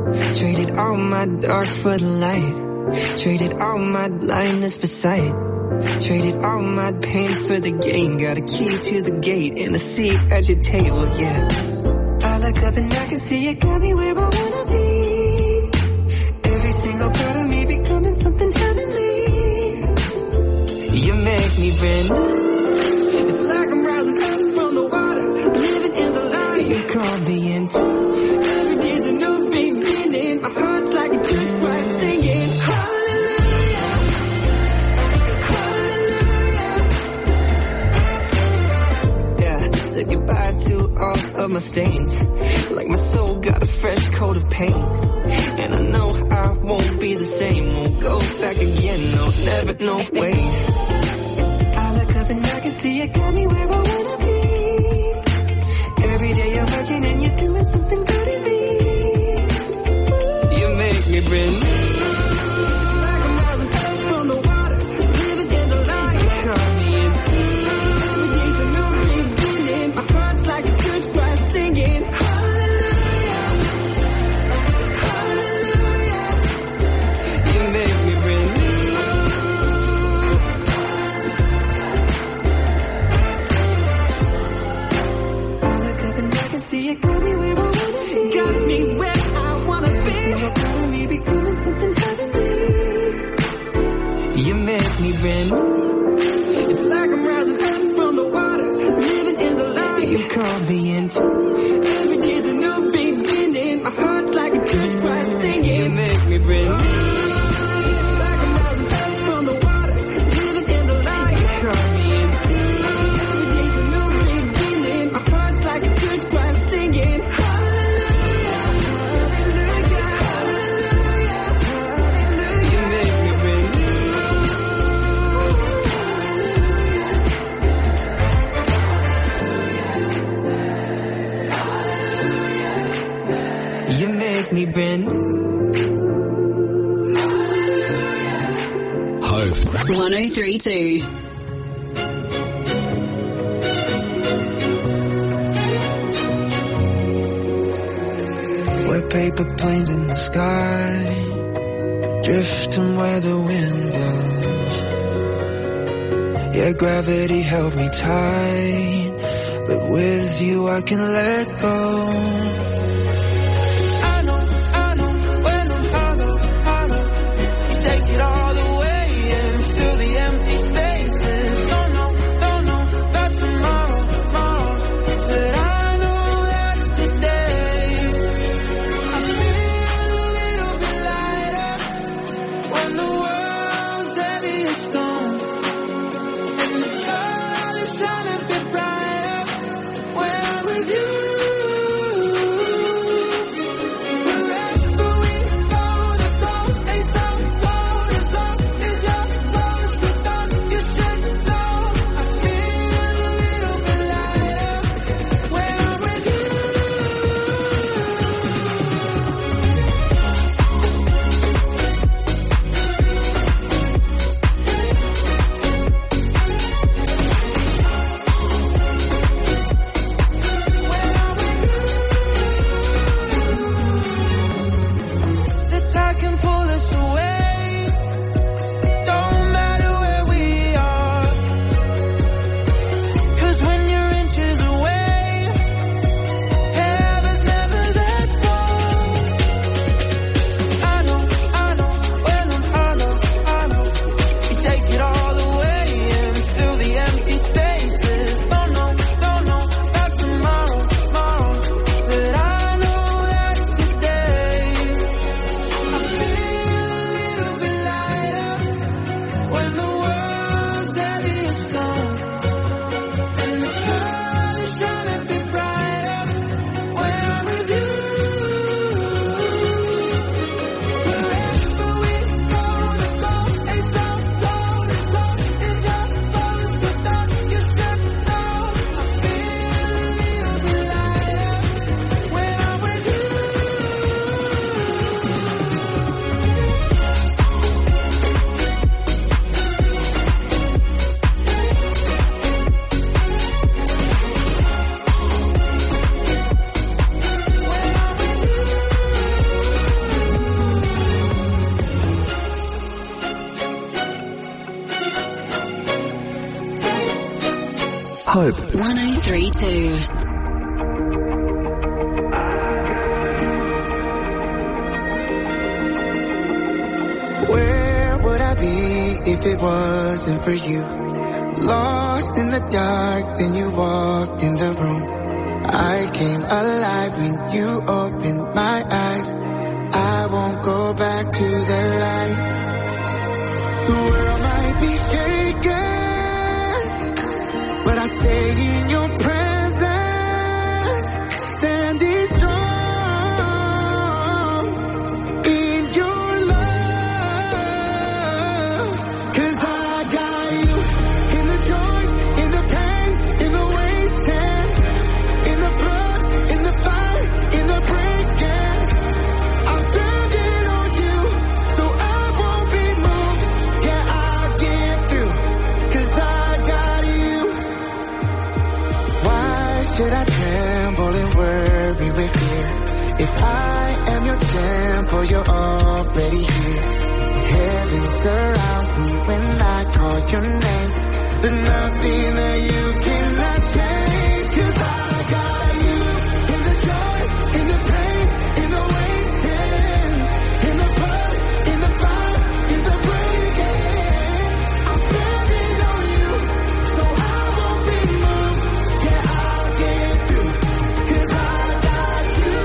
Traded all my dark for the light. Traded all my blindness for sight. Traded all my pain for the gain. Got a key to the gate and a seat at your table, yeah. I look up and I can see it got me where I wanna be. Every single part of me becoming something heavenly. You make me brand new. It's like I'm rising up from the water, living in the light. You call me into every day's a new beginning. My heart's like a church choir singing hallelujah, hallelujah. Yeah, said goodbye to all of my stains. Like my soul got a fresh coat of paint. And I know I won't be the same. Won't go back again, no, never, no way. I look up and I can see it got me where I wanna be. Every day I'm working and you're doing something good in me. You make me brand new. It's like I'm rising up from the water, living in the light. You call me into every day's a new beginning. My heart's like a church choir singing hallelujah, hallelujah. You make me brand new. I look up and I can see it got me where I wanna be. Got me where I wanna be. Every single part of me becoming something heavenly. You make me brand new. It's like I'm rising up from the water, living in the light. You call me into every day's a new beginning. My heart's like a church choir singing. You make me brand new. It's like I'm rising up from the water, living in the light. You call me into every day's a new beginning. My heart's like a church choir singing hallelujah, hallelujah, hallelujah. You make me brand new. You make me brand new. Hope. 1032. We're paper planes in the sky, drifting where the wind blows. Yeah, gravity held me tight, but with you I can let go. I know, when I'm hollow, you take it all away and fill the empty spaces. Don't know about tomorrow, but I know that today I feel a little bit lighter when the world's heavy as stone, and the colors shine a bit brighter when I'm with you. Hope 103.2. Where would I be if it wasn't for you? Lost in the dark, then you walked in the room. I came alive when you opened my eyes. I won't go back to the light. The world might be shaken, but I stay in your presence, standing strong in your love. 'Cause I got you in the joy, in the pain, in the waiting, in the flood, in the fire, in the breaking. I'm standing on you, so I won't be moved. Yeah, I'll get through, 'cause I got you. Why should I tremble and worry with fear? If I am your temple, you're already here. Heaven surrounds me when I call your name. There's nothing that you cannot change. 'Cause I got you in the joy, in the pain, in the waiting, in the flood, in the fire, in the breaking. I'm standing on you, so I won't be moved. Yeah, I'll get through, 'cause I got you.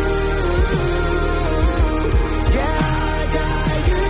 Yeah, I got you.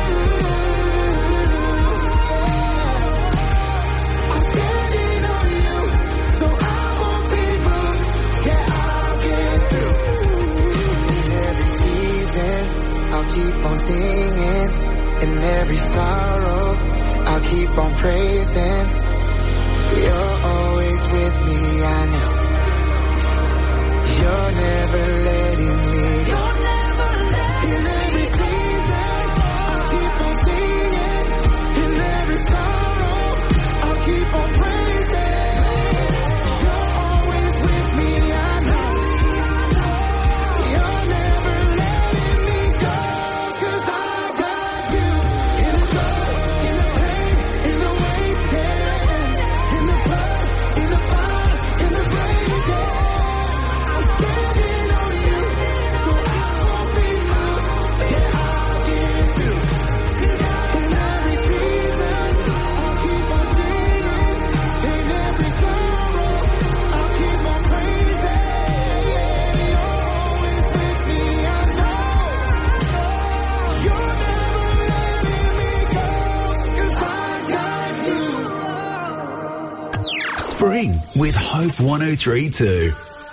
I'm standing on you, so I won't be moved. Yeah, I'll get through. In every season, I'll keep on singing. In every sorrow, I'll keep on praising. You're always with me, I know. You're never letting me go. In every season, I'll keep on singing. In every sorrow, I'll keep on praising. You're always with me, I know. You're never letting me go. 'Cause I got you in the joy, in the pain, in the waiting, in the flood, in the fire, in the breaking. I'm standing on you, so I won't be moved. Yeah, I'll get through. In every season, I'll keep on singing. In every sorrow, I'll keep on praising. You're always with me, I know. You're never letting me go, 'cause I got you. Spring with Hope 103.2.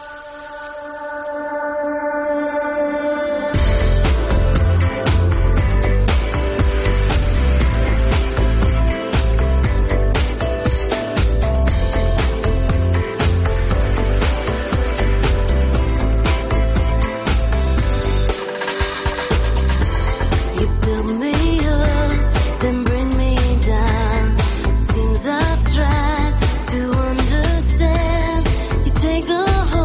You build me up, then bring me down. Seems I've tried to understand. You take a hold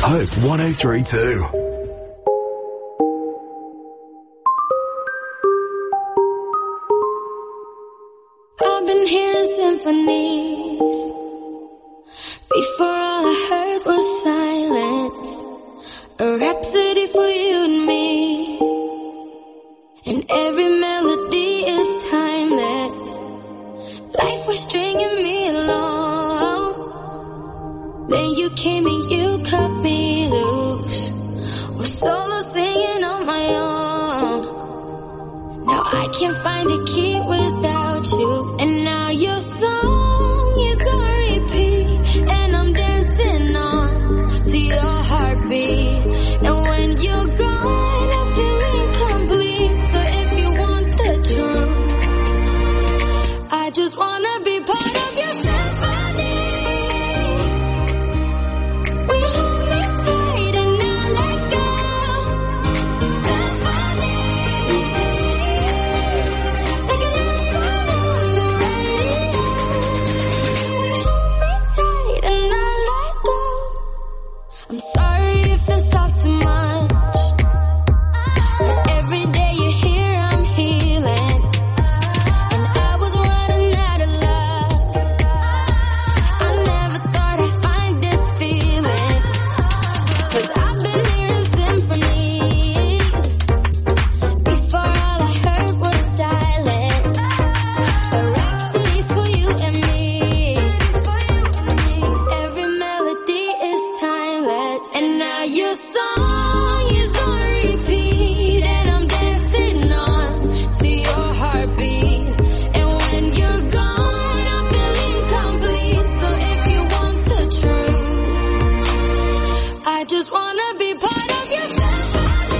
Hope 103.2. I've been hearing symphonies. Before all I heard was silence. A rhapsody for you and me. And every melody is timeless. Life was stringing me along. Then you came and you cut me loose. Was solo singing on my own. Now I can't find a key without you. And now your song is on repeat. And I'm dancing on to your heartbeat. And when you're gone, I feel incomplete. So if you want the truth, I just wanna be part of your symphony. We hold me tight and not let go. Symphony. Like a love song on the radio. We hold me tight and not let go. I'm sorry if it's off too much. But every day you're here, I'm healing. And I was running out of love. I never thought I'd find this feeling. 'Cause I've been hearing symphonies. Before all I heard was silence. A rhapsody for you and me. Every melody is timeless. And now your song is on repeat. And I'm dancing on to your heartbeat. And when you're gone, I feel incomplete. So if you want the truth, I just wanna be part of your symphony.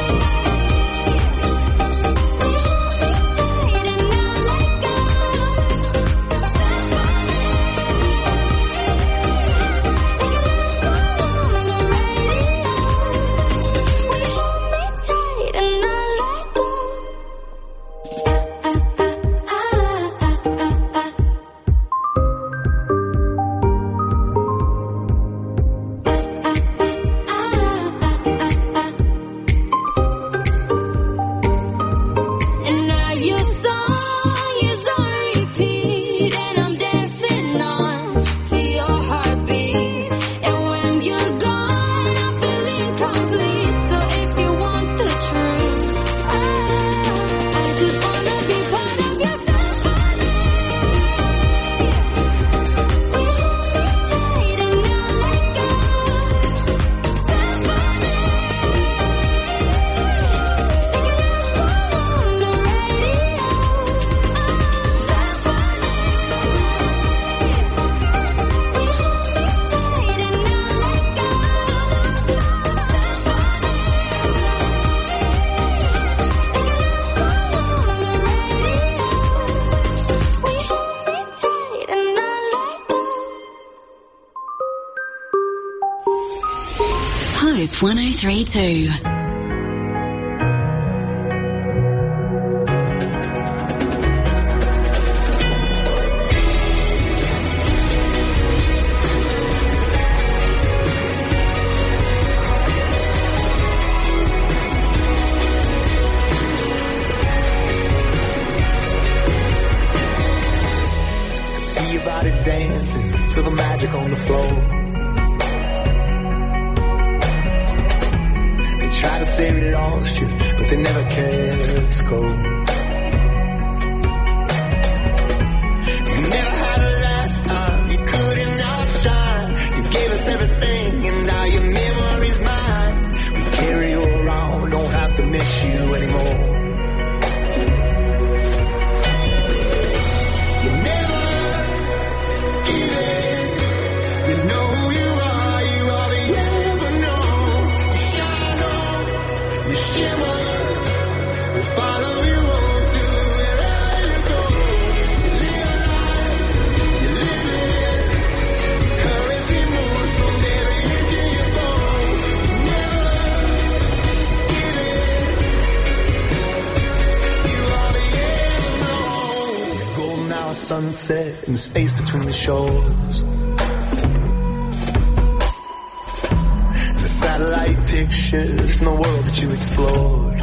We hold me tight and not let go. Symphony. Like a love song on the radio. We hold me tight and not let go. And now your song is on repeat. And I'm dancing on to your heartbeat. And when you're gone, I feel incomplete. So if you want the truth, I just wanna be part of your symphony. We hold me tight and not let go. Symphony. Like a love song on the radio. Symphony. We hold me tight and not let go. We hold me tight and not let go. Hope 103.2. See your body dancing, feel the magic on the floor. They try to say we lost you, but they never cared. Go. You never had a last time, you couldn't outshine. You gave us everything, and now your memory's mine. We carry you around, don't have to miss you anymore. You never give in. You know who you are the ever know. You shine on, you shimmer. We'll follow you on to wherever you go. You live life, you live it. Your currency moves from every inch of your bones. You never give in. You are the ever know. Golden hour sunset in the space between the shores. satellite pictures from the world that you explored.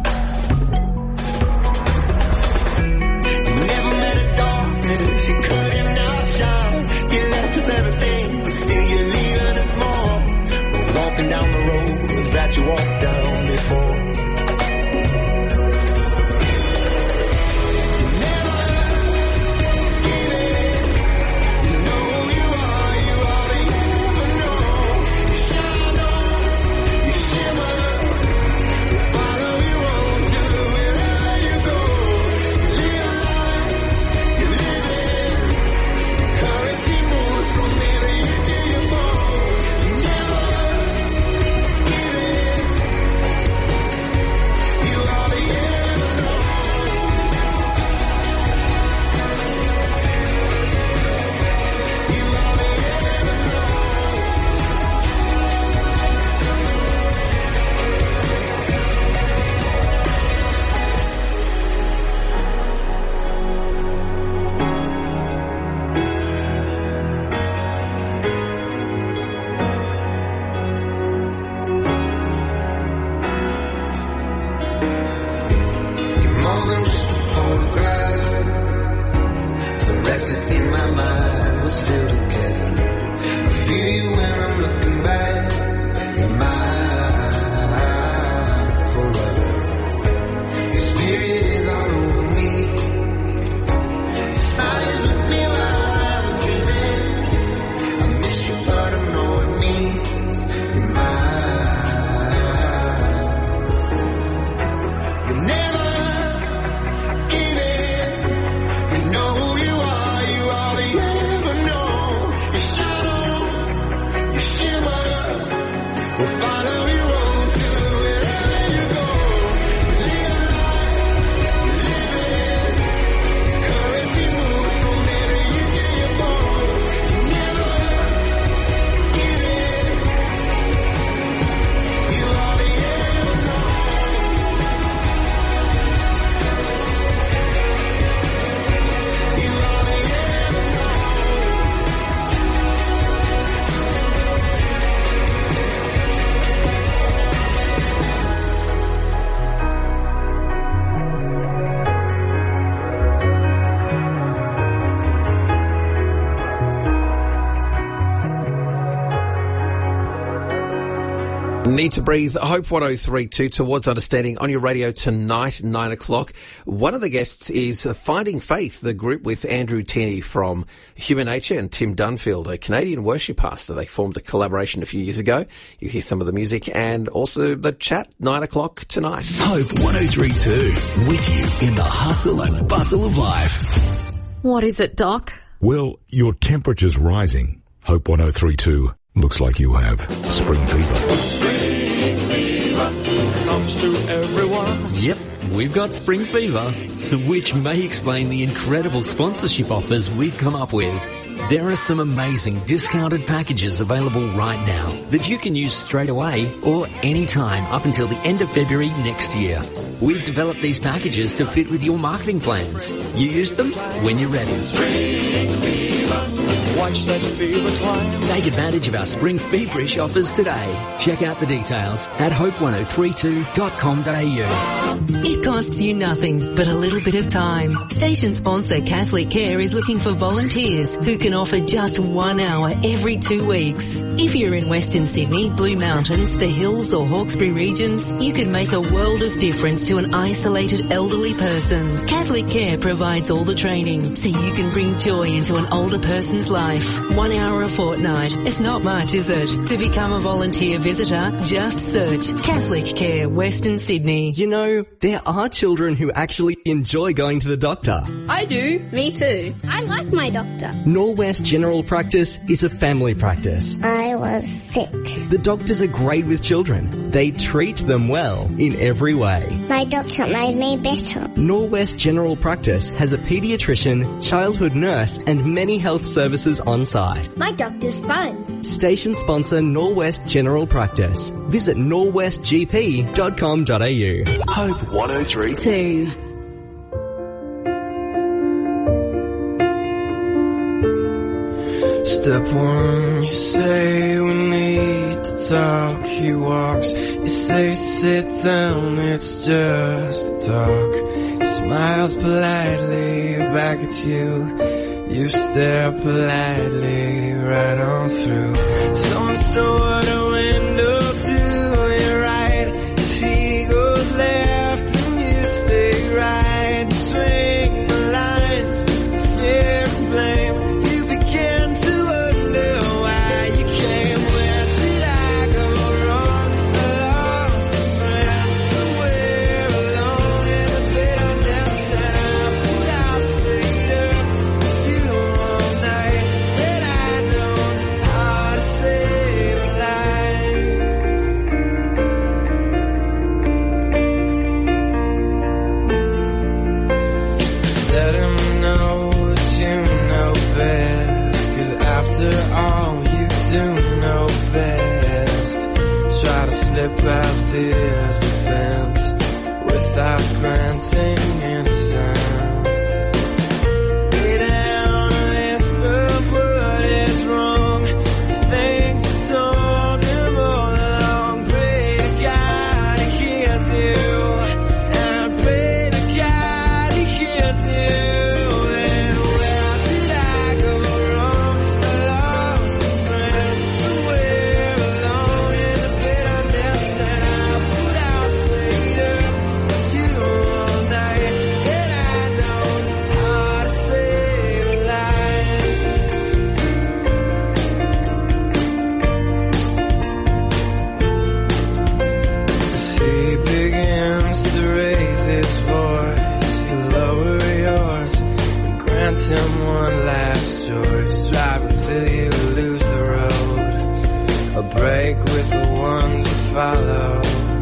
You never met a darkness you couldn't outshine. You left us everything, but still you're leaving us more. We're walking down the roads that you walked down before. Need to Breathe, Hope 1032 Towards Understanding on your radio tonight, 9 o'clock. One of the guests is Finding Faith, the group with Andrew Tierney from Human Nature and Tim Dunfield, a Canadian worship pastor. They formed a collaboration a few years ago. You hear some of the music and also the chat, 9 o'clock tonight. Hope 1032, with you in the hustle and bustle of life. What is it, Doc? Well, your temperature's rising. Hope 1032 looks like you have spring fever. Comes to everyone. Yep, we've got spring fever, which may explain the incredible sponsorship offers we've come up with. There are some amazing discounted packages available right now that you can use straight away or anytime up until the end of February next year. We've developed these packages to fit with your marketing plans. You use them when you're ready. Spring fever. Watch that fever climb. Take advantage of our spring feverish offers today. Check out the details at hope1032.com.au. It costs you nothing but a little bit of time. Station sponsor Catholic Care is looking for volunteers who can offer just 1 hour every 2 weeks. If you're in Western Sydney, Blue Mountains, the Hills or Hawkesbury regions, you can make a world of difference to an isolated elderly person. Catholic Care provides all the training so you can bring joy into an older person's life. 1 hour a fortnight. It's not much, is it? To become a volunteer visitor, just search Catholic Care Western Sydney. You know, there are children who actually enjoy going to the doctor. I do. Me too. I like my doctor. Norwest General Practice is a family practice. I was sick. The doctors are great with children. They treat them well in every way. My doctor made me better. Norwest General Practice has a paediatrician, childhood nurse and many health services on site. My doctor's fun. Station sponsor Norwest General Practice. Visit norwestgp.com.au. Hope 1032. Step one, you say we need to talk, he walks. You say sit down, it's just a talk. He smiles politely back at you. You stare politely right on through some sort of window to your right. As he goes left and you stay right between the lines of fear and blame. You begin to wonder why you came. Where did I go wrong? I lost a friend somewhere alone in the bitterness that I put out straight up. You all night that I know how to save a life. Let him know that you know best, 'cause after all you do know best. Try to slip past his defense without granting innocence. Lay down a list of what is wrong, the things you told him all along. Pray to God he hears you, and pray to God he hears you. And where did I go wrong? I lost a friend somewhere alone in the bitterness that I put out straight up. You all night, and I know how to save a life. As he begins to raise his voice, you lower yours and grant him one last choice. Drive until you lose the road, a break with the ones you follow.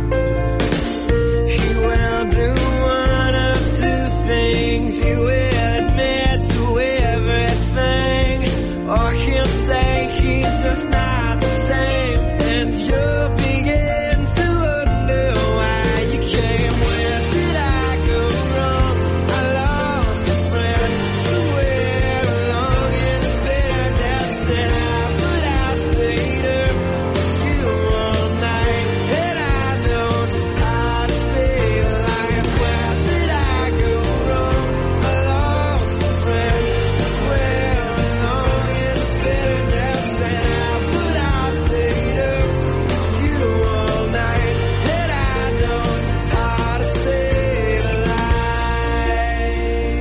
He will do one of two things. He will admit to everything, or he'll say he's just not the same. And you'll begin to wonder why you came. Where did I go wrong? I lost a friend somewhere along in the bitterness that I put out straight up. You all night, and I know how to save a life. Where did I go wrong? I lost a friend somewhere along in the bitterness that I put out straight up. You all night, and I know how to save a life.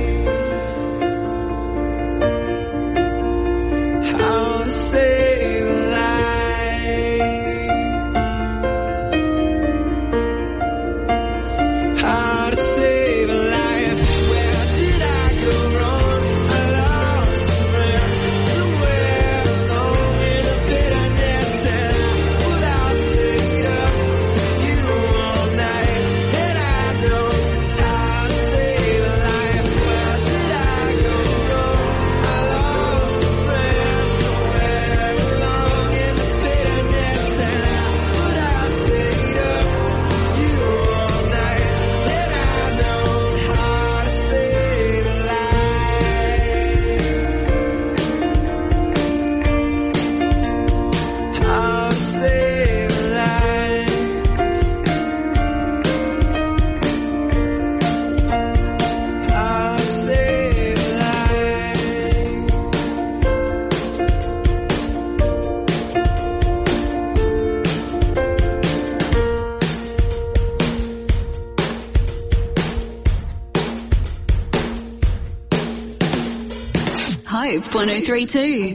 How to save a life. How to save a life. Where did I go wrong? I lost a friend somewhere alone in the bitterness that I put out straight up. You all night, and I know how to save a life. Where did I go wrong? I lost a friend somewhere along in the bitterness that I put out straight up. You all night, and I know how to save a life. How to save a life. How to save a life. Hope 1032.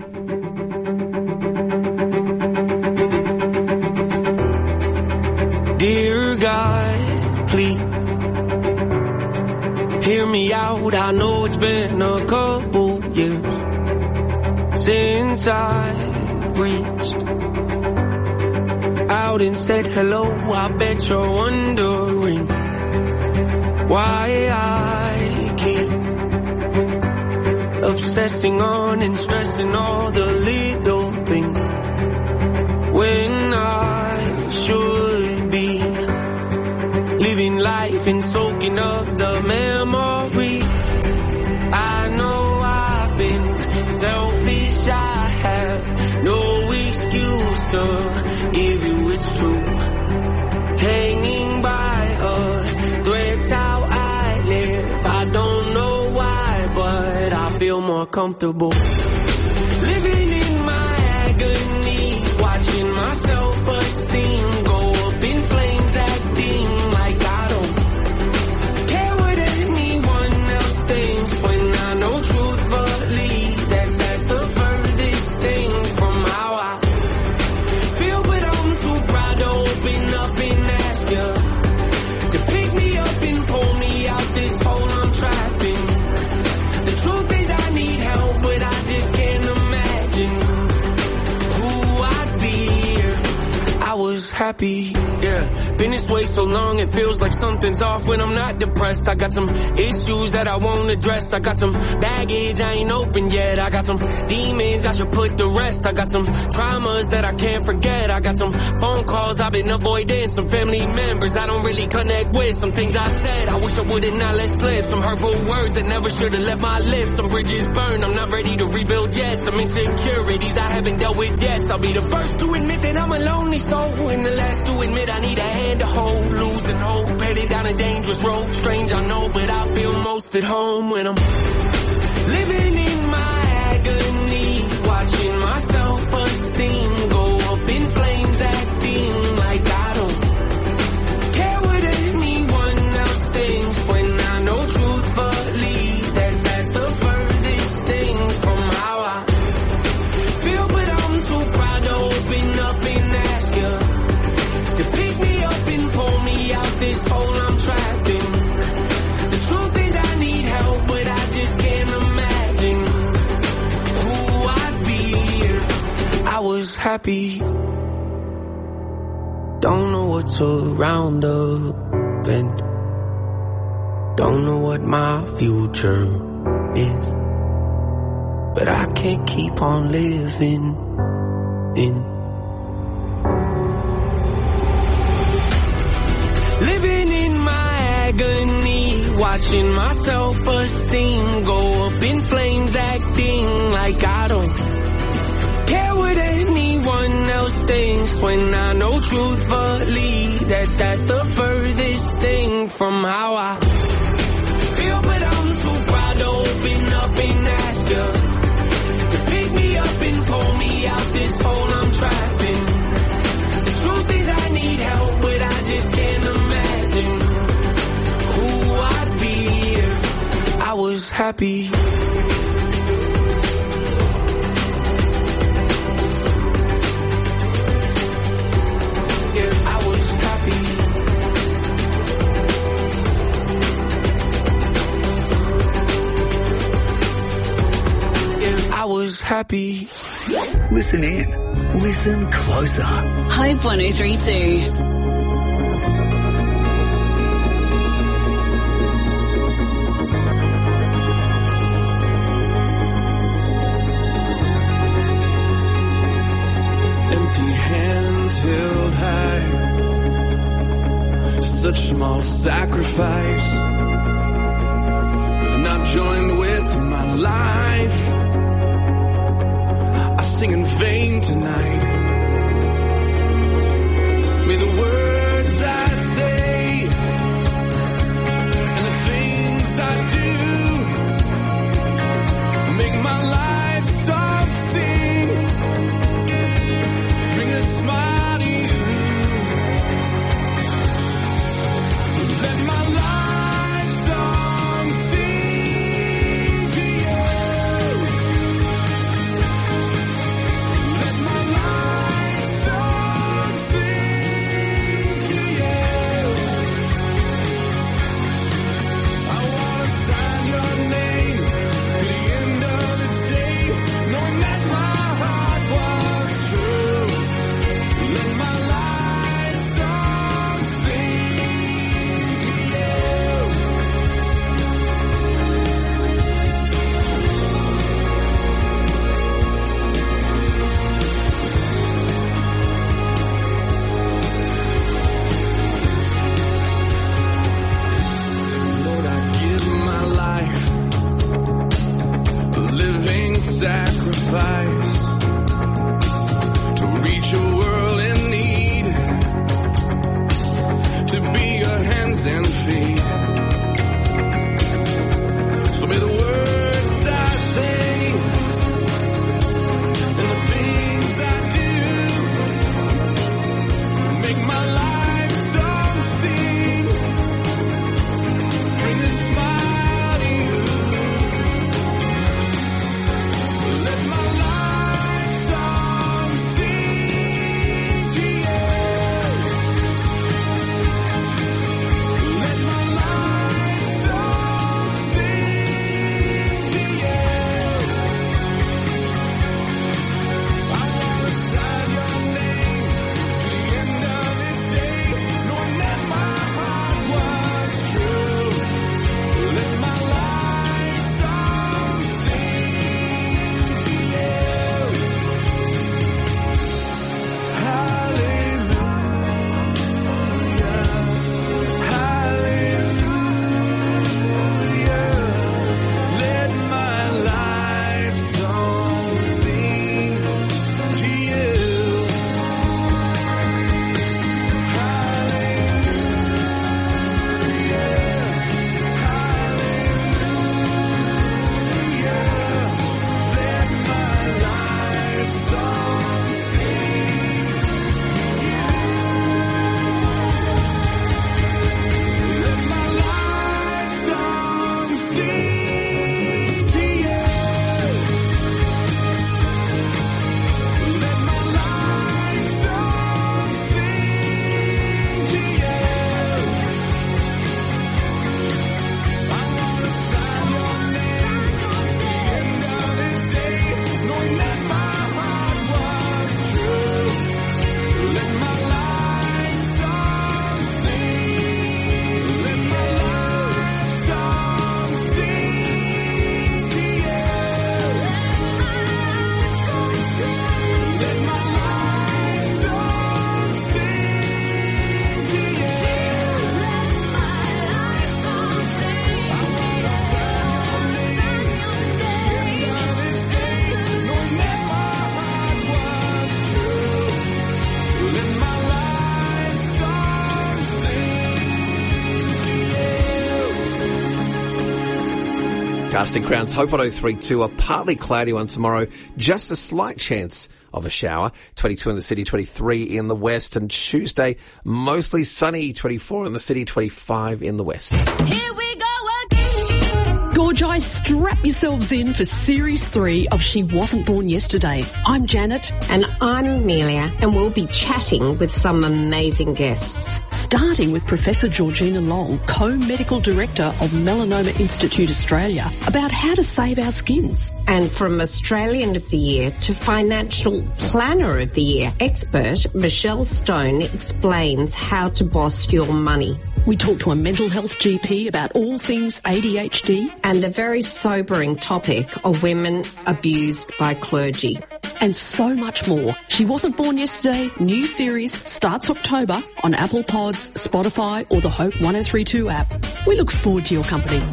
Dear God, please hear me out. I know it's been a couple years since I've reached out and said hello. I bet you're wondering why I keep obsessing on and stressing all the little things when I should be living life and soaking up the memory. I know I've been selfish, I have no excuse to give you more comfortable. Living in my agony, watching my self-esteem go up in flames, acting like I don't care what anyone else thinks, when I know truthfully that that's the furthest thing from how I feel. But I'm too proud to open up and ask you to pick me up and pull me out this hole I'm trapped in. The truth is I need help, but I just can't imagine who I'd be if I was happy. Yeah, been this way so long it feels like something's off when I'm not depressed. I got some issues that I won't address. I got some baggage I ain't open yet. I got some demons I should put to rest. I got some traumas that I can't forget. I got some phone calls I've been avoiding, some family members I don't really connect with, some things I said I wish I would've not let slip, some hurtful words that never should've left my lips, some bridges burned I'm not ready to rebuild yet, some insecurities I haven't dealt with yet. I'll be the first to admit that I'm a lonely soul, and the last to admit I need a hand to hold. Losing hope, headed down a dangerous road. Strange I know, but I feel most at home when I'm living in my agony, watching my self-esteem go up in flames, acting like I don't care what anyone else thinks, when I know truthfully that that's the furthest thing from how I feel. But I'm too proud to open up and ask you to pick me up and pull me out this hole I'm trapped in. The truth is I need help, but I just can't imagine who I'd be if I was happy. Don't know what's around the bend, don't know what my future is, but I can't keep on living in. Living in my agony, watching my self-esteem go up in flames, acting like I don't care what anyone else thinks, when I know truthfully that that's the furthest thing from how I feel. But I'm too proud to open up and ask you to pick me up and pull me out this hole I'm trapped in. The truth is I need help, but I just can't imagine who I'd be if I was happy. If I was happy. If I was happy. Listen in. Listen closer. Hope 1032. Empty hands held high, such small sacrifice, not joined with my life. I sing in vain tonight. May the words I say and the things I do make my life song sing, bring a smile to you. Let my life song sing to you. Let my life song sing Casting Crowns, Hope 1032, a partly cloudy one tomorrow, just a slight chance of a shower, 22 in the city, 23 in the west, and Tuesday, mostly sunny, 24 in the city, 25 in the west. Here we go again. Gorgeous, strap yourselves in for Series 3 of She Wasn't Born Yesterday. I'm Janet. And I'm Amelia, and we'll be chatting with some amazing guests. Starting with Professor Georgina Long, Co-Medical Director of Melanoma Institute Australia, about how to save our skins. And from Australian of the Year to Financial Planner of the Year expert, Michelle Stone explains how to boss your money. We talk to a mental health GP about all things ADHD. And the very sobering topic of women abused by clergy. And so much more. She Wasn't Born Yesterday, new series, starts October on Apple Pods, Spotify or the Hope 1032 app. We look forward to your company.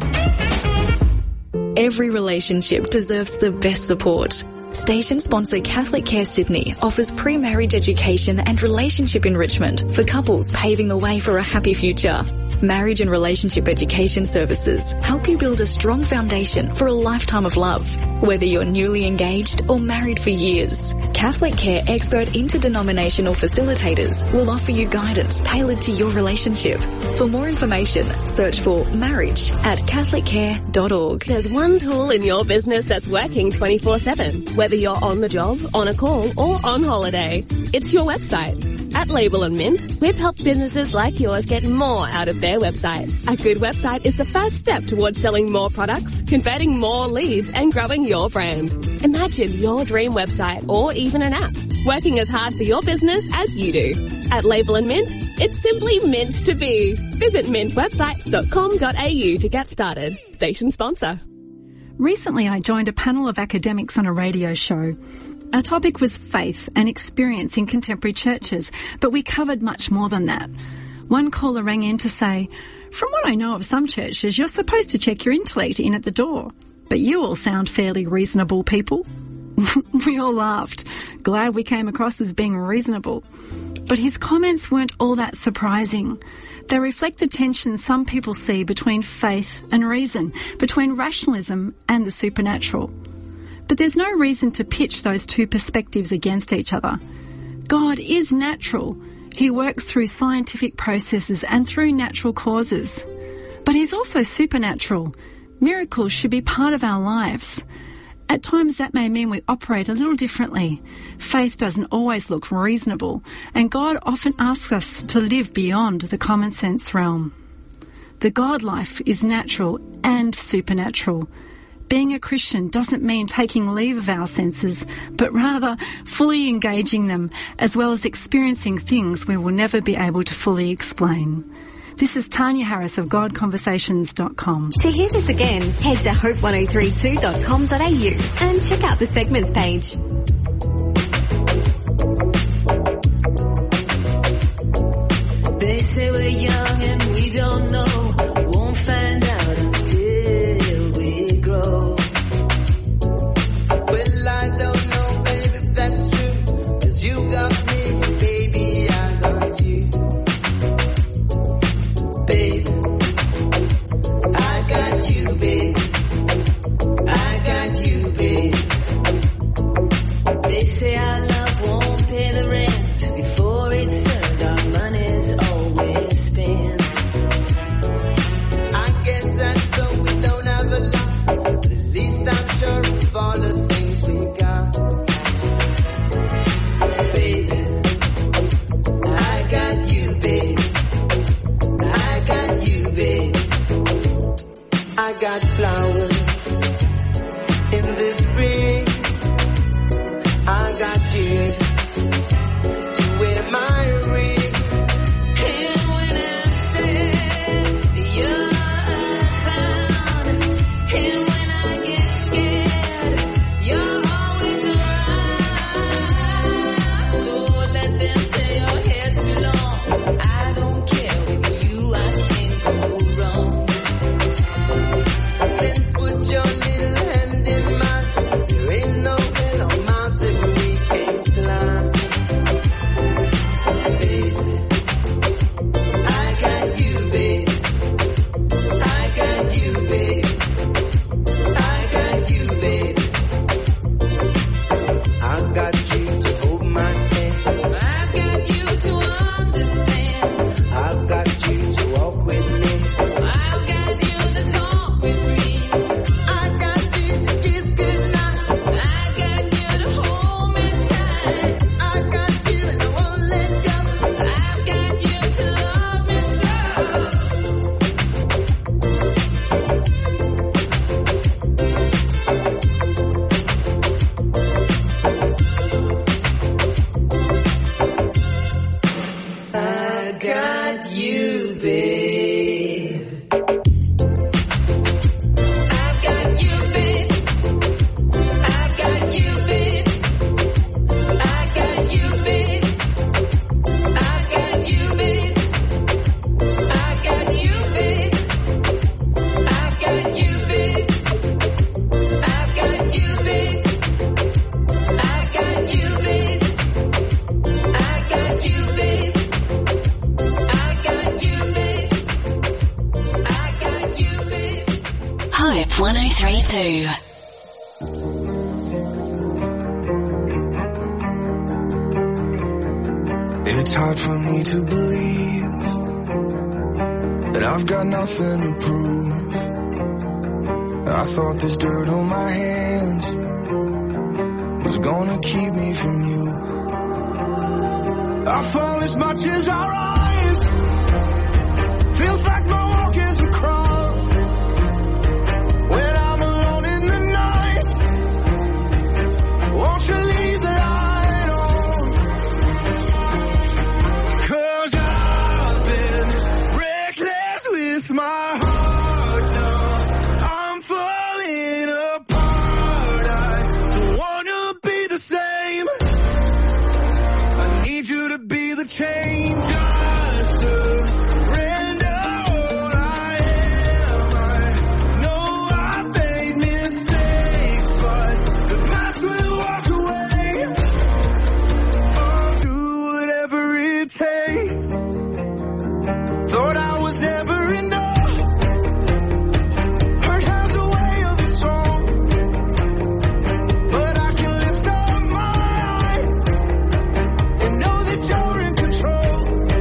Every relationship deserves the best support. Station sponsor Catholic Care Sydney offers pre-marriage education and relationship enrichment for couples paving the way for a happy future. Marriage and relationship education services help you build a strong foundation for a lifetime of love, whether you're newly engaged or married for years. Catholic Care expert interdenominational facilitators will offer you guidance tailored to your relationship. For more information, search for marriage at catholiccare.org. There's one tool in your business that's working 24/7, whether you're on the job, on a call, or on holiday. It's your website. At Label and Mint, we've helped businesses like yours get more out of their website. A good website is the first step towards selling more products, converting more leads, and growing your brand. Imagine your dream website or even an app working as hard for your business as you do. At Label and Mint, it's simply mint to be. Visit mintwebsites.com.au to get started. Station sponsor. Recently, I joined a panel of academics on a radio show. Our topic was faith and experience in contemporary churches, but we covered much more than that. One caller rang in to say, "From what I know of some churches, you're supposed to check your intellect in at the door, but you all sound fairly reasonable people." We all laughed, glad we came across as being reasonable. But his comments weren't all that surprising. They reflect the tension some people see between faith and reason, between rationalism and the supernatural. But there's no reason to pitch those two perspectives against each other. God is natural. He works through scientific processes and through natural causes. But he's also supernatural. Miracles should be part of our lives. At times that may mean we operate a little differently. Faith doesn't always look reasonable, and God often asks us to live beyond the common sense realm. The God life is natural and supernatural. Being a Christian doesn't mean taking leave of our senses, but rather fully engaging them, as well as experiencing things we will never be able to fully explain. This is Tanya Harris of GodConversations.com. To hear this again, head to hope1032.com.au and check out the segments page. They say we're young and we don't know. Won't find out until we grow. Well, I don't know, baby, if that's true. 'Cause you got me, baby, I got you. Babe, I got you, babe. I got you, babe. 1032. It's hard for me to believe that I've got nothing to prove. I thought this dirt on my hands was gonna keep me from you. I fall as much as I rise. Feels like my walk is a crawl. When I'm alone in the night, won't you leave the light on? 'Cause I've been reckless with my heart now. I'm falling apart. I don't wanna be the same. I need you to be the change I surrender all I am. I know I've made mistakes, but the past will walk away. I'll do whatever it takes. Thought I was never enough. Hurt has a way of its own. But I can lift up my eyes and know that you're in control.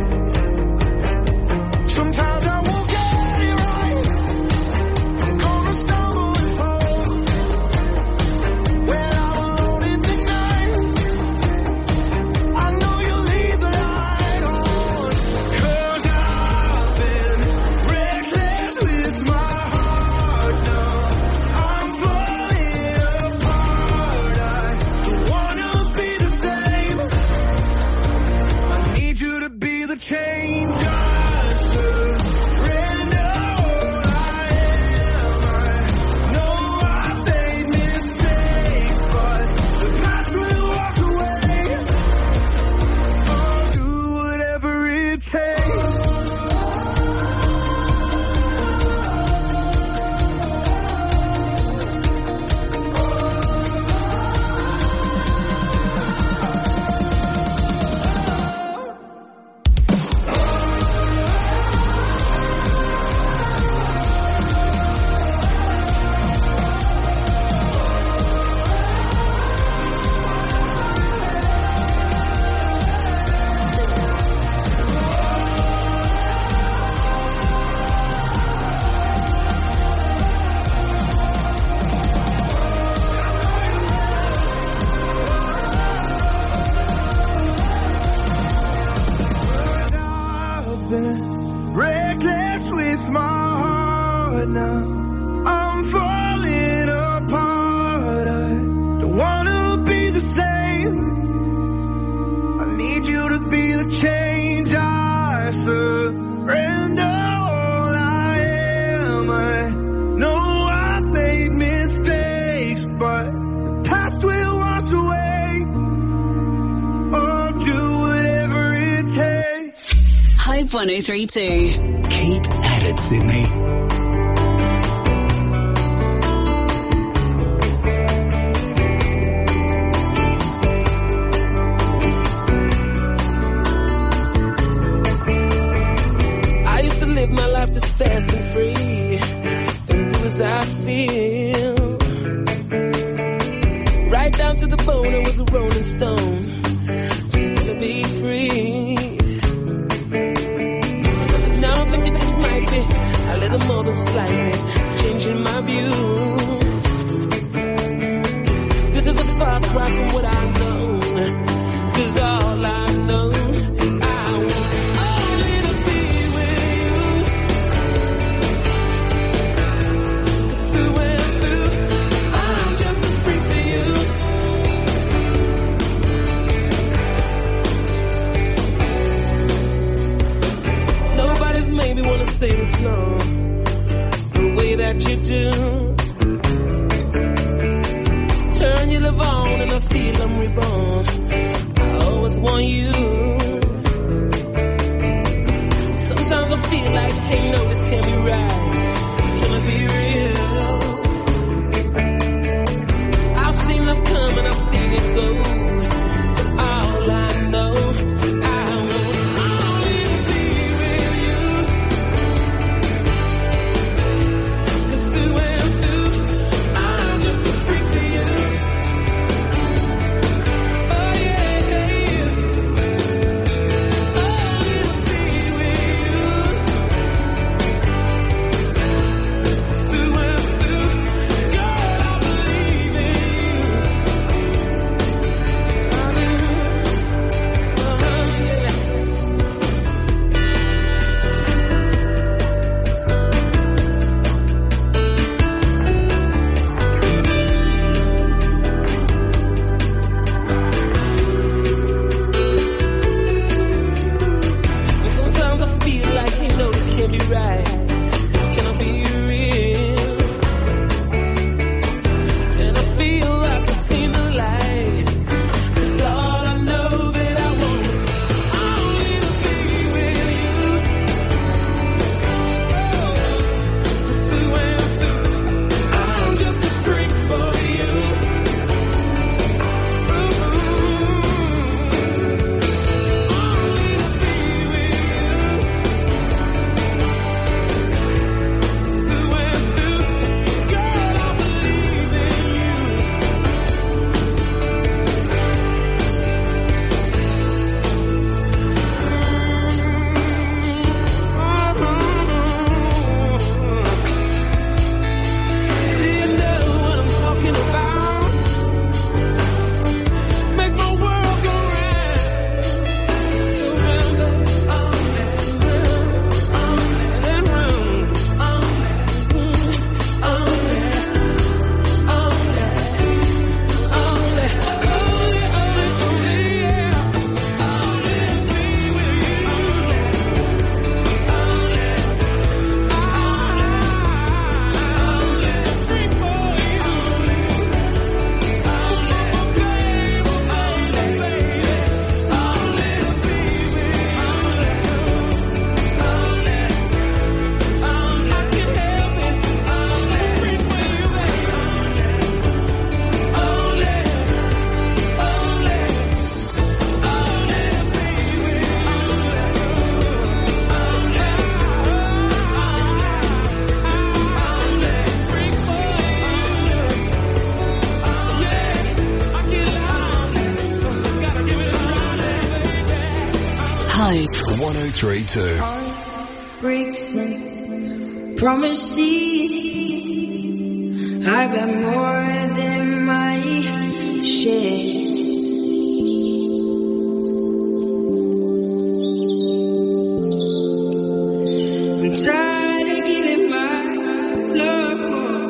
Sometimes I won't get it right. I'm gonna stumble and fall. When I'm alone in the night, I know you'll leave the light on. 'Cause I've been reckless with my heart now. I'm falling apart. I don't wanna be the same. I need you to be the change I surrender all I am. I know I've made mistakes, but the past will walk away. I'll do whatever it takes. I've been reckless with my heart now. I'm falling apart. I don't wanna be the same. I need you to be the change I surrender all I am. I know I've made mistakes, but the past will wash away. I'll do whatever it takes. Hope 1032. Keep at it, Sydney. I used to live my life this fast and free, and do as I feel. Right down to the bone, I was a rolling stone. Just wanna be free. Now I think it just might be a little more than slightly changing my views. This is a far cry from what I know, 'cause all I know, I want only to be with you. 'Cause through and through, I'm just a freak for you. Nobody's made me wanna stay this long, the way that you do. Turn your love on and I feel I'm reborn. I always want you. Sometimes I feel like, hey, no, this can't be right. This can't be real. I've seen love come and I've seen it go. But all I know, I want only to be with you. 'Cause through and through, Hope. 1032. Breaks and promises. I got more than my share. I'm trying to give it my love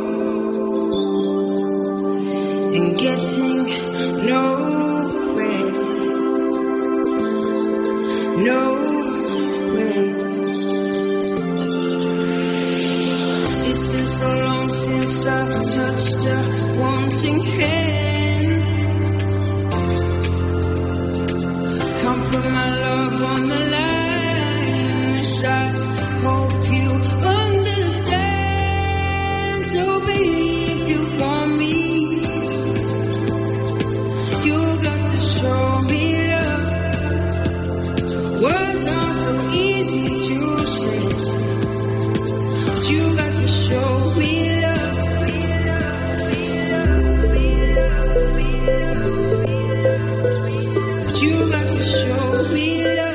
and getting nowhere. It's been so long since I've touched a wanting hand. Can't put my love on the line. I hope you understand. So baby, if you want me, you got to show me love. Words are so easy to say, but you got to show me love. But you got to show me love.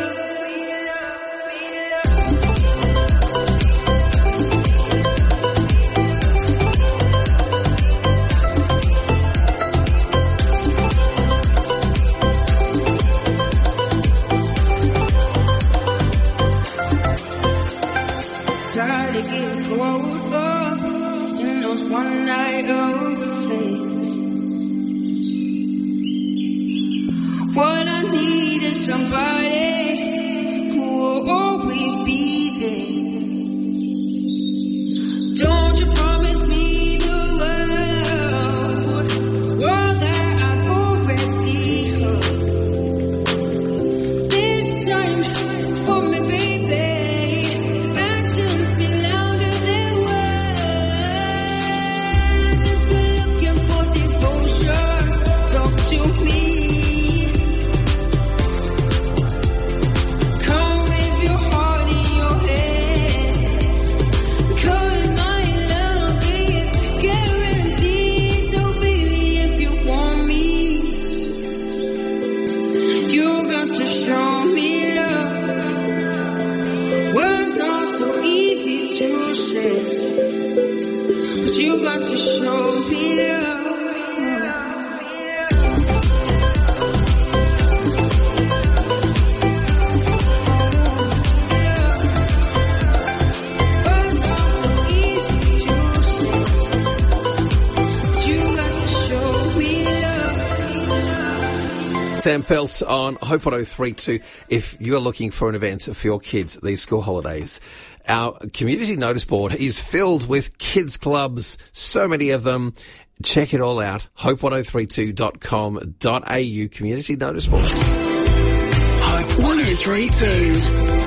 Started getting cold in those one night affairs. What I need is somebody who will always be there. Don't you promise me the world that I've already heard. This time for me, baby. Actions be louder than words. If you're looking for devotion, talk to me. Come with your heart in your head. 'Cause my love is guaranteed. So baby, if you want me, you got to show me love. Words are so easy to say, but you got to show me love. Words are so easy to say, but you got to show me love. Sam Felt on Hope 1032. If you're looking for an event for your kids these school holidays, our community notice board is filled with kids clubs, so many of them. Check it all out. hope1032.com.au community notice board. Hope 1032.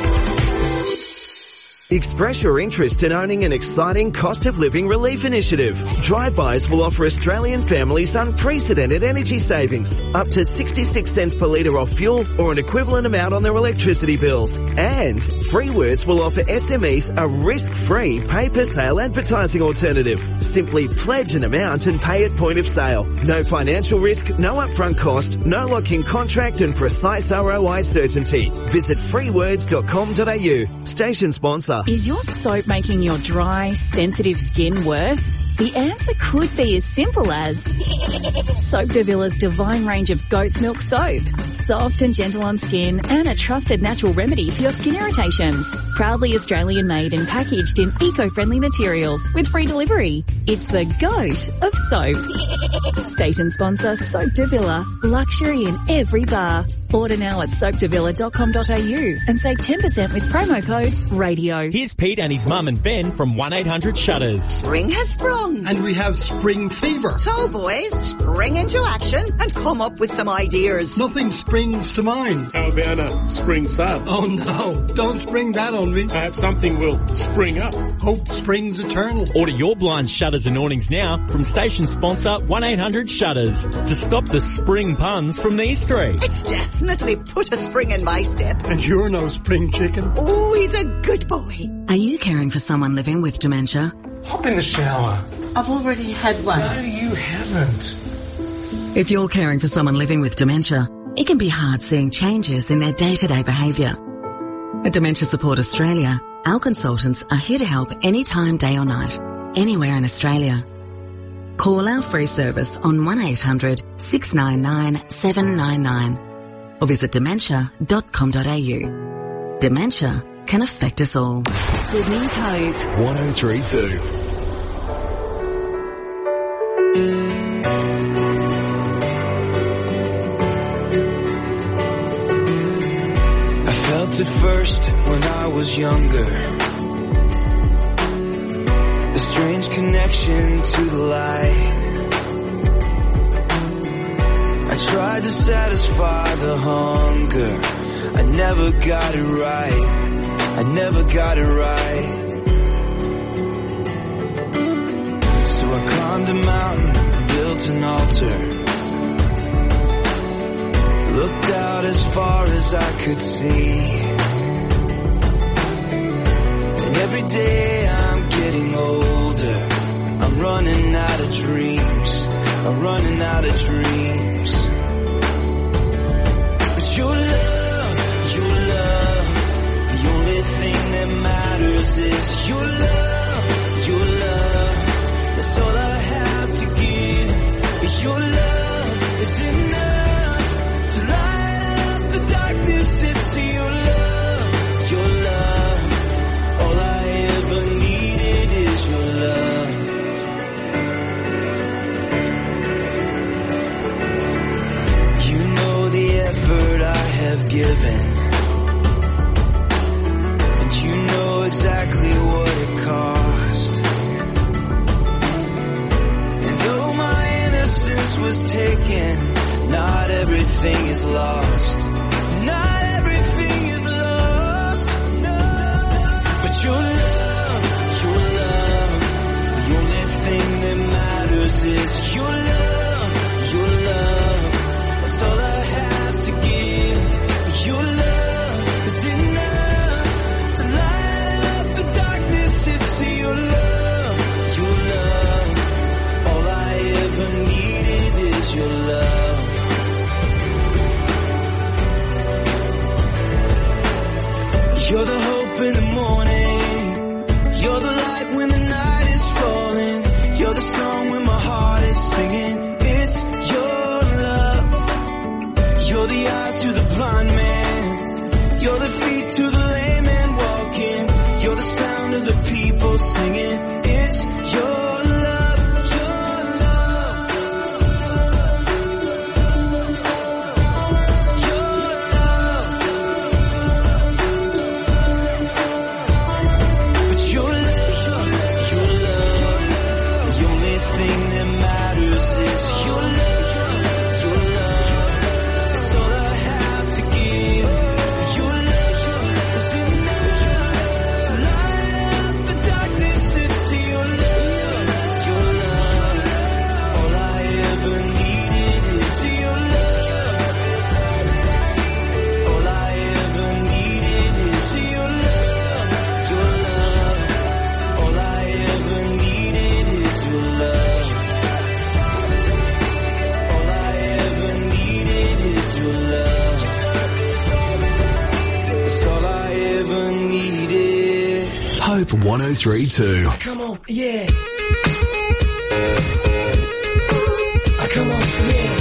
Express your interest in owning an exciting cost of living relief initiative. Drive-bys will offer Australian families unprecedented energy savings, up to 66 cents per litre off fuel or an equivalent amount on their electricity bills. And Free Words will offer SMEs a risk-free pay-per-sale advertising alternative. Simply pledge an amount and pay at point of sale. No financial risk, no upfront cost, no lock-in contract and precise ROI certainty. Visit freewords.com.au. Station sponsor. Is your soap making your dry, sensitive skin worse? The answer could be as simple as Soap Devilla's divine range of goat's milk soap. Soft and gentle on skin and a trusted natural remedy for your skin irritations. Proudly Australian made and packaged in eco-friendly materials with free delivery. It's the goat of soap. Station sponsor Soap Devilla. Luxury in every bar. Order now at soapdevilla.com.au and save 10% with promo code RADIO. Here's Pete and his mum and Ben from 1-800-SHUTTERS. Spring has sprung. And we have spring fever. So boys, spring into action and come up with some ideas. Nothing springs to mind. How about a spring sale? Oh no, don't spring that on me. Perhaps something will spring up. Hope springs eternal. Order your blind shutters and awnings now from station sponsor 1-800-SHUTTERS to stop the spring puns from these three. It's definitely put a spring in my step. And you're no spring chicken. Oh, he's a good boy. Are you caring for someone living with dementia? Hop in the shower. I've already had one. No, you haven't. If you're caring for someone living with dementia, it can be hard seeing changes in their day-to-day behaviour. At Dementia Support Australia, our consultants are here to help anytime, day or night, anywhere in Australia. Call our free service on 1800 699 799 or visit dementia.com.au. Dementia can affect us all. Sydney's Hope. 1032. I felt it first when I was younger, a strange connection to the light. I tried to satisfy the hunger, I never got it right, I never got it right. So I climbed a mountain, built an altar, looked out as far as I could see. And every day I'm getting older, I'm running out of dreams, I'm running out of dreams. But your love, the only thing that matters is your love, your love. That's all I have to give. Your love is enough to light up the darkness. It's your love, your love. All I ever needed is your love. You know the effort I have given, and you know exactly what it cost. And though my innocence was taken, not everything is lost. Not everything is lost. No. But your love, the only thing that matters is your love, your love. That's all I have to give. Your love is enough to light up the darkness. It's your love, your love. All I ever needed is your love. You're the hope in the morning, you're the light when the night is falling, you're the song when my heart is singing. It's your love. You're the eyes to the blind man, you're the feet to the lame man walking, you're the sound of the people singing. It's your love, your love. But your love, the only thing that matters is your love, your love. That's all I have to give. Your love is enough to light up the darkness. It's your love, your love. All I ever needed is your love. All I ever needed is your love, your love. All I ever needed is your love. All I ever needed is your love. It's all I ever needed. Hope 1032. Come on, yeah. Come on, yeah.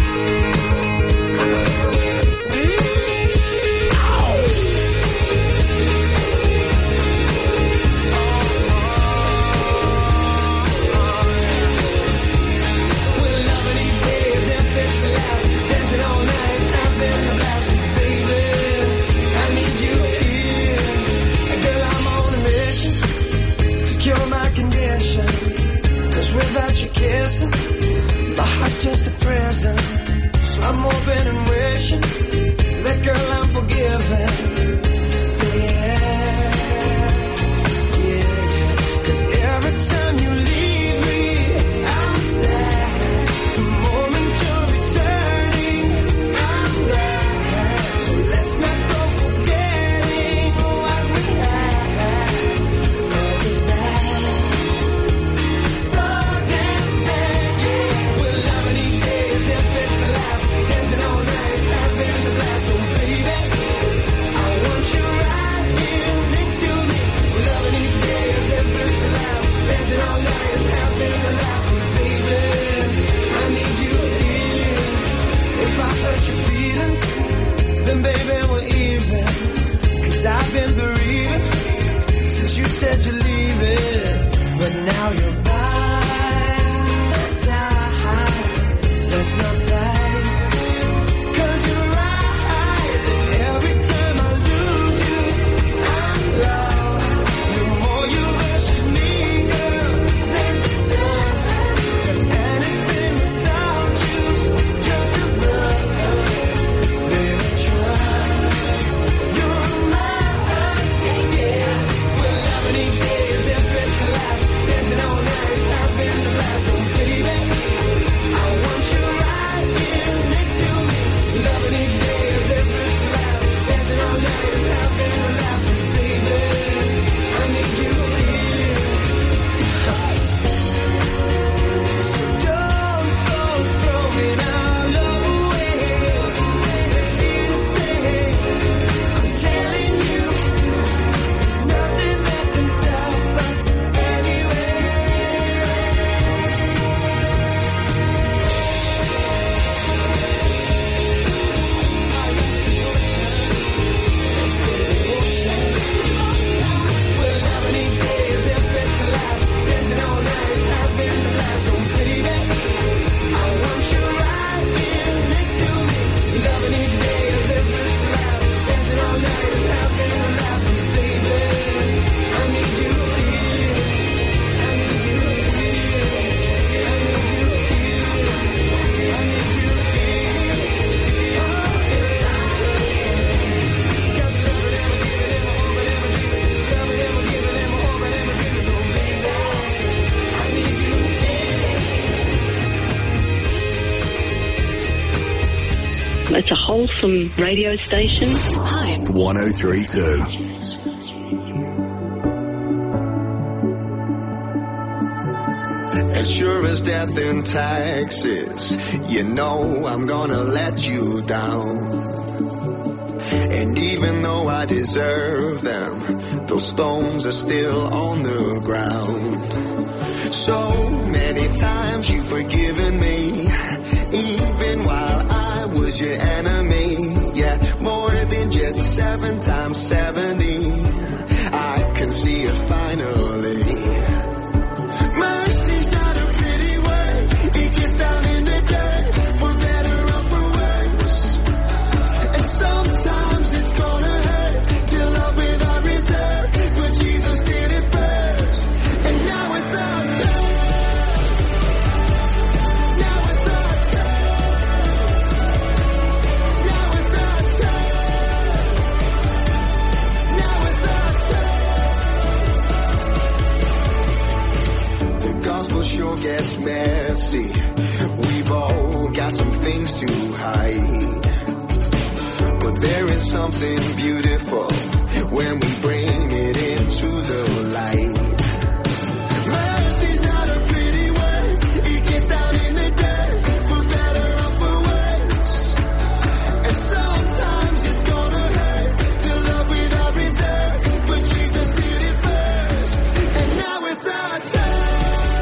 We're loving these days and fix the last, dancing all night. I've been the blast, baby. I need you here. Girl, I'm on a mission to cure my condition. And baby, we're even. 'Cause I've been bereaving since you said you're leaving. But now you're by my side. That's not right. 'Cause you're right that every time I lose you, I'm lost. The more you rush to me, girl, there's just lost. 'Cause anything without you's just a buzz. Baby, trust. You're mine, yeah. We're loving each day as if it's the last. Dancing all night, having the blast. Oh, baby, I want you right here next to me. Loving each day as if it's the last. Dancing all night and having the laugh. 'Cause baby, I need you here. So don't go throwing our love away. It's here to stay. I'm telling you, there's nothing that can stop us anyway. Let's go to the ocean. We're loving each day as if it's the last. Dancing all night, having the blast. Oh, baby, I want you right here next to me. Loving each day as if it's the last. Dancing all night and having the laugh. 'Cause baby, I need you here. I need you here. I need you here. I need you It's a wholesome radio station. Hi. 1032. As sure as death in taxes, you know I'm gonna let you down. And even though I deserve them, those stones are still on the ground. So many times you've forgiven me, even while I was your enemy. Yeah, more than just 7 times 70. I can see it finally. Mercy's not a pretty word. It gets down in the dirt, for better or for worse. And sometimes it's gonna hurt to love without reserve, but Jesus did it first. And now it's our turn. Now it's our turn. Now it's our turn. Now it's our turn. The gospel sure gets messy. We've all got some things to hide. But there is something beautiful when we bring it into the light. Mercy's not a pretty word. It gets down in the dirt, for better or for worse. And sometimes it's gonna hurt to love without reserve, but Jesus did it first. And now it's our turn.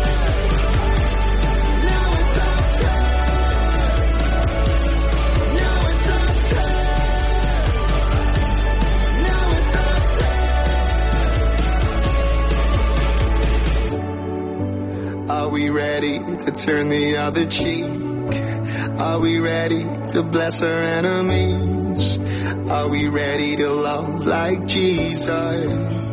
Now it's our turn. Now it's our turn. Now it's our turn. Are we ready to turn the other cheek? Are we ready to bless our enemies? Are we ready to love like Jesus?